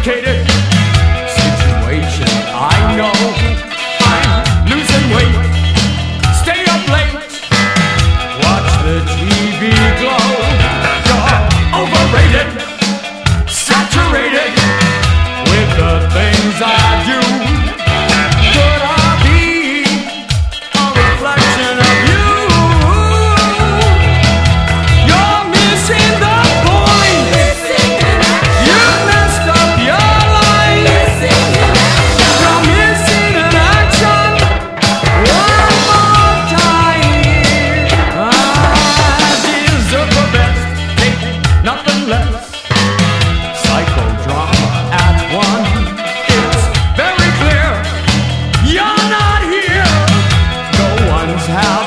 complicated situation. I know I'm losing weight. Stay up late, watch the TV glow. You're overrated, saturated with the things I do. Could I be a reflection of you? You're missing the point. You messed up your life. You're missing an action. One more time. I deserve the best, take nothing less. Psychodrama at one. It's very clear you're not here. No one's having